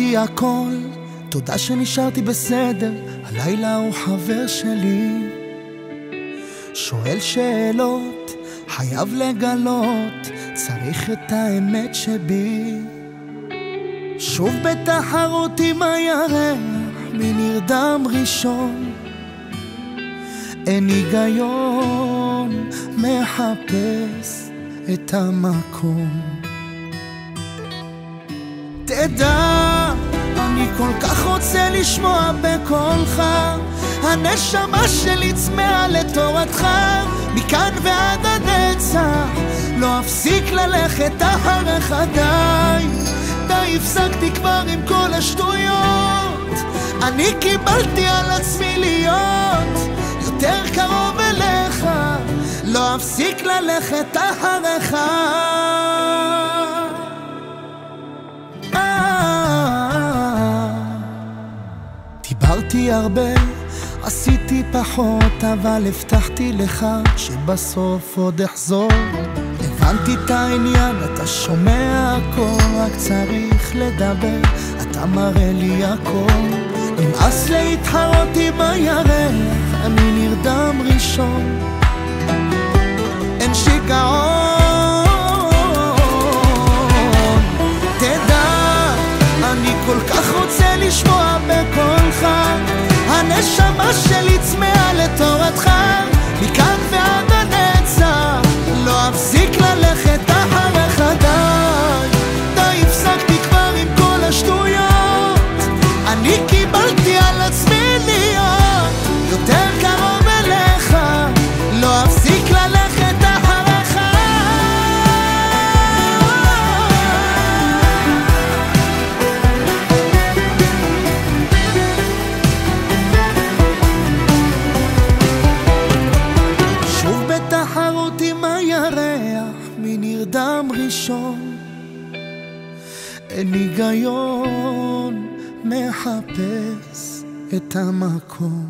דיברתי הכל, תודה שנשארתי בסדר. הלילה הוא חבר שלי, שואל שאלות, חייב לגלות, צריך את האמת שבי. שוב בתחרות עם הירח, מי נרדם ראשון, אין היגיון, מחפש את המקום. תדע, אני כל כך רוצה לשמוע בקולך, הנשמה שלי צמאה לתורתך, מכאן ועד הנצח, לא אפסיק ללכת אחריך. די הפסקתי כבר עם כל השטויות, אני קיבלתי על עצמי להיות יותר קרוב אליך, לא אפסיק ללכת אחריך. דיברתי הרבה, עשיתי פחות, אבל הבטחתי לך שבסוף עוד אחזור. הבנתי את העניין, אתה שומע הכל, רק צריך לדבר, אתה מראה לי הכל. נמאס להתחרות עם הירח, אני נרדם ראשון, אין שיגעון. תדע, אני כל כך רוצה לשמוע בקולך, הנשמה שלי צמאה לתורתך, מכאן ועד הנצח, לא אפסיק ללכת אחריך. די הפסקתי כבר עם כל השטויות, אני קיבלתי על עצמי להיות יותר קרוב אליך, לא אפסיק ללכת אחריך. שוב בתחרות עם הירח, מי נרדם ראשון, אין היגיון, מחפש את המקום.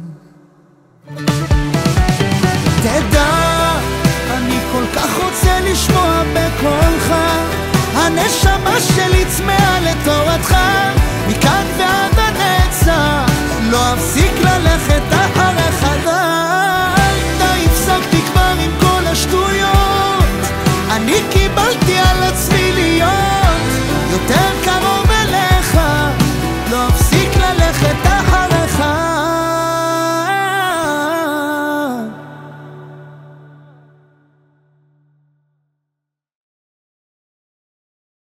תדע, אני כל כך רוצה לשמוע בקולך, הנשמה שלי צמאה לתורתך, מכאן ועד הנצח, לא אפסיק ללכת